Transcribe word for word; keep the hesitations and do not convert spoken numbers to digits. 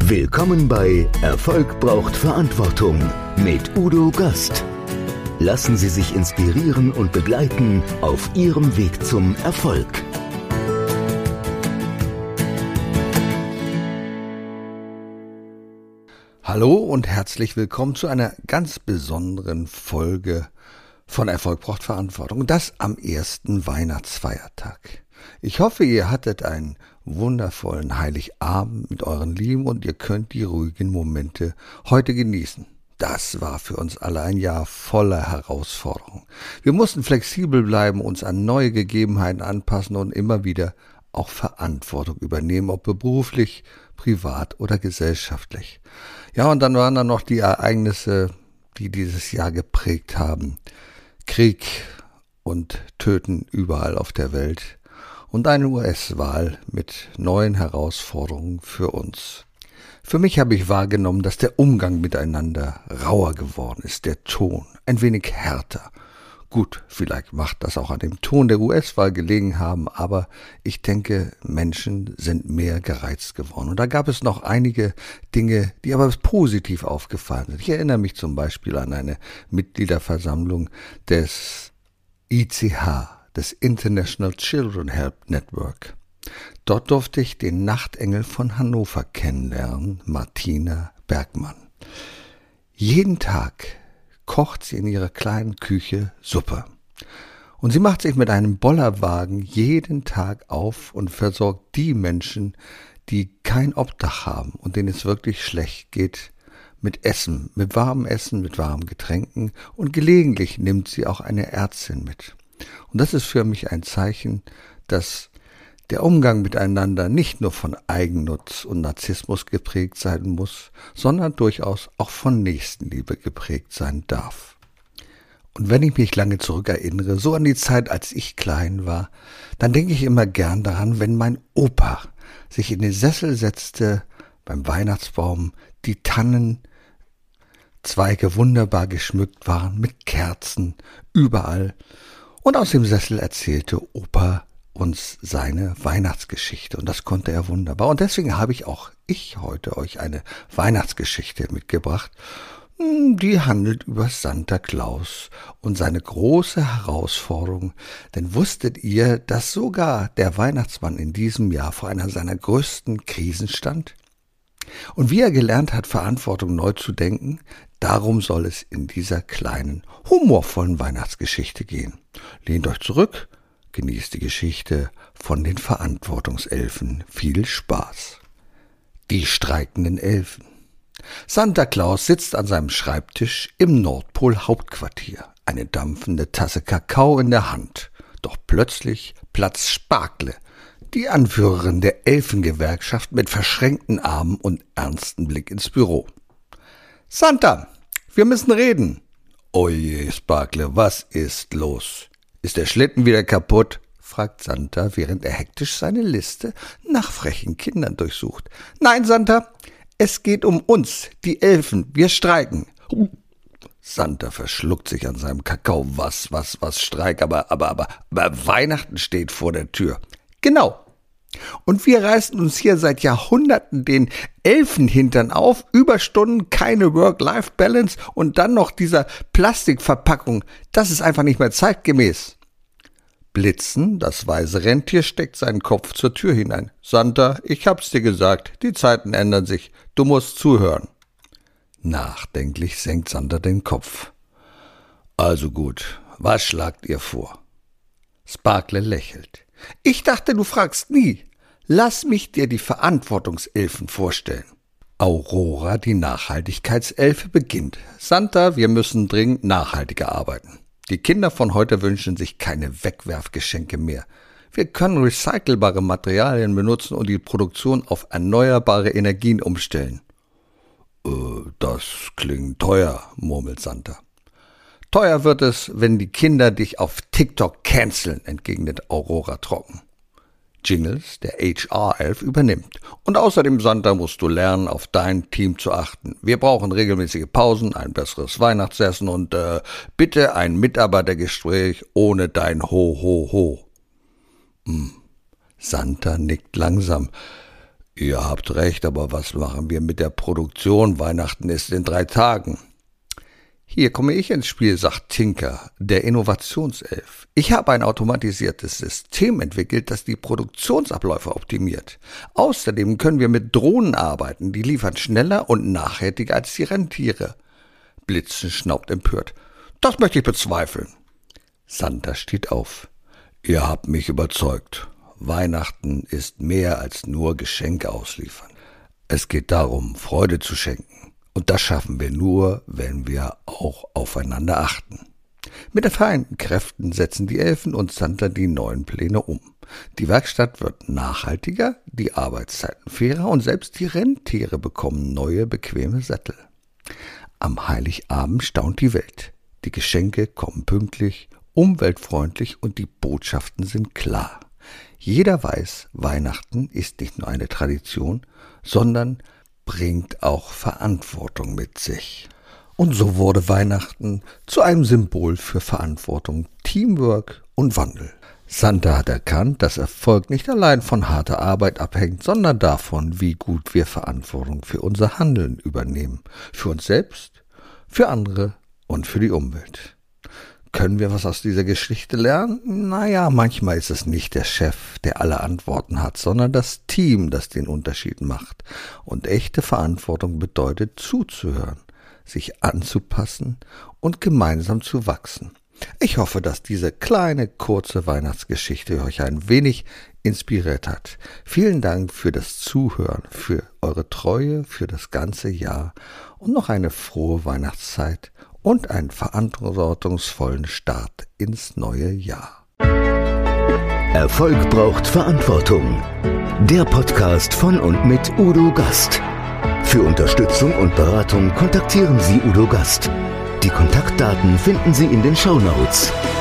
Willkommen bei Erfolg braucht Verantwortung mit Udo Gast. Lassen Sie sich inspirieren und begleiten auf Ihrem Weg zum Erfolg. Hallo und herzlich willkommen zu einer ganz besonderen Folge von Erfolg braucht Verantwortung. Das am ersten Weihnachtsfeiertag. Ich hoffe, ihr hattet einen wundervollen Heiligabend mit euren Lieben und ihr könnt die ruhigen Momente heute genießen. Das war für uns alle ein Jahr voller Herausforderungen. Wir mussten flexibel bleiben, uns an neue Gegebenheiten anpassen und immer wieder auch Verantwortung übernehmen, ob beruflich, privat oder gesellschaftlich. Ja, und dann waren da noch die Ereignisse, die dieses Jahr geprägt haben. Krieg und Töten überall auf der Welt und eine U S-Wahl mit neuen Herausforderungen für uns. Für mich habe ich wahrgenommen, dass der Umgang miteinander rauer geworden ist, der Ton ein wenig härter. Gut, vielleicht macht das auch an dem Ton der U S-Wahl gelegen haben, aber ich denke, Menschen sind mehr gereizt geworden. Und da gab es noch einige Dinge, die aber positiv aufgefallen sind. Ich erinnere mich zum Beispiel an eine Mitgliederversammlung des I C H, des International Children Help Network. Dort durfte ich den Nachtengel von Hannover kennenlernen, Martina Bergmann. Jeden Tag kocht sie in ihrer kleinen Küche Suppe. Und sie macht sich mit einem Bollerwagen jeden Tag auf und versorgt die Menschen, die kein Obdach haben und denen es wirklich schlecht geht, mit Essen, mit warmem Essen, mit warmen Getränken, und gelegentlich nimmt sie auch eine Ärztin mit. Und das ist für mich ein Zeichen, dass der Umgang miteinander nicht nur von Eigennutz und Narzissmus geprägt sein muss, sondern durchaus auch von Nächstenliebe geprägt sein darf. Und wenn ich mich lange zurückerinnere, so an die Zeit, als ich klein war, dann denke ich immer gern daran, wenn mein Opa sich in den Sessel setzte, beim Weihnachtsbaum, die Tannenzweige wunderbar geschmückt waren, mit Kerzen, überall, und aus dem Sessel erzählte Opa uns seine Weihnachtsgeschichte, und das konnte er wunderbar. Und deswegen habe ich auch ich heute euch eine Weihnachtsgeschichte mitgebracht, die handelt über Santa Claus und seine große Herausforderung. Denn wusstet ihr, dass sogar der Weihnachtsmann in diesem Jahr vor einer seiner größten Krisen stand? Und wie er gelernt hat, Verantwortung neu zu denken, darum soll es in dieser kleinen, humorvollen Weihnachtsgeschichte gehen. Lehnt euch zurück, genießt die Geschichte von den Verantwortungselfen. Viel Spaß. Die streikenden Elfen. Santa Claus sitzt an seinem Schreibtisch im Nordpol-Hauptquartier, eine dampfende Tasse Kakao in der Hand. Doch plötzlich platzt Sparkle, die Anführerin der Elfengewerkschaft, mit verschränkten Armen und ernstem Blick ins Büro. »Santa, wir müssen reden.« »Oje, Sparkle, was ist los? Ist der Schlitten wieder kaputt?« fragt Santa, während er hektisch seine Liste nach frechen Kindern durchsucht. »Nein, Santa, es geht um uns, die Elfen. Wir streiken.« Santa verschluckt sich an seinem Kakao. Was, was, was, Streik, aber, aber, aber, aber Weihnachten steht vor der Tür. »Genau. Und wir reißen uns hier seit Jahrhunderten den Elfenhintern auf, Überstunden, keine Work-Life-Balance und dann noch dieser Plastikverpackung. Das ist einfach nicht mehr zeitgemäß.« Blitzen, das weise Rentier, steckt seinen Kopf zur Tür hinein. »Santa, ich hab's dir gesagt, die Zeiten ändern sich, du musst zuhören.« Nachdenklich senkt Santa den Kopf. »Also gut, was schlagt ihr vor?« Sparkle lächelt. »Ich dachte, du fragst nie. Lass mich dir die Verantwortungselfen vorstellen.« Aurora, die Nachhaltigkeitselfe, beginnt. »Santa, wir müssen dringend nachhaltiger arbeiten. Die Kinder von heute wünschen sich keine Wegwerfgeschenke mehr. Wir können recycelbare Materialien benutzen und die Produktion auf erneuerbare Energien umstellen.« Äh, das klingt teuer, murmelt Santa. »Teuer wird es, wenn die Kinder dich auf TikTok canceln«, entgegnet Aurora trocken. Jingles, der H R-Elf, übernimmt. »Und außerdem, Santa, musst du lernen, auf dein Team zu achten. Wir brauchen regelmäßige Pausen, ein besseres Weihnachtsessen und äh, bitte ein Mitarbeitergespräch ohne dein Ho, Ho, Ho.« Hm. Santa nickt langsam. Ihr habt recht, aber was machen wir mit der Produktion? Weihnachten ist in drei Tagen. Hier komme ich ins Spiel, sagt Tinker, der Innovationself. Ich habe ein automatisiertes System entwickelt, das die Produktionsabläufe optimiert. Außerdem können wir mit Drohnen arbeiten, die liefern schneller und nachhaltiger als die Rentiere. Blitzen schnaubt empört. Das möchte ich bezweifeln. Santa steht auf. Ihr habt mich überzeugt. Weihnachten ist mehr als nur Geschenke ausliefern. Es geht darum, Freude zu schenken. Und das schaffen wir nur, wenn wir auch aufeinander achten. Mit den vereinten Kräften setzen die Elfen und Santa die neuen Pläne um. Die Werkstatt wird nachhaltiger, die Arbeitszeiten fairer und selbst die Rentiere bekommen neue, bequeme Sättel. Am Heiligabend staunt die Welt. Die Geschenke kommen pünktlich, umweltfreundlich und die Botschaften sind klar. Jeder weiß, Weihnachten ist nicht nur eine Tradition, sondern bringt auch Verantwortung mit sich. Und so wurde Weihnachten zu einem Symbol für Verantwortung, Teamwork und Wandel. Santa hat erkannt, dass Erfolg nicht allein von harter Arbeit abhängt, sondern davon, wie gut wir Verantwortung für unser Handeln übernehmen. Für uns selbst, für andere und für die Umwelt. Können wir was aus dieser Geschichte lernen? Naja, manchmal ist es nicht der Chef, der alle Antworten hat, sondern das Team, das den Unterschied macht. Und echte Verantwortung bedeutet zuzuhören, sich anzupassen und gemeinsam zu wachsen. Ich hoffe, dass diese kleine, kurze Weihnachtsgeschichte euch ein wenig inspiriert hat. Vielen Dank für das Zuhören, für eure Treue, für das ganze Jahr und noch eine frohe Weihnachtszeit und einen verantwortungsvollen Start ins neue Jahr. Erfolg braucht Verantwortung. Der Podcast von und mit Udo Gast. Für Unterstützung und Beratung kontaktieren Sie Udo Gast. Die Kontaktdaten finden Sie in den Shownotes.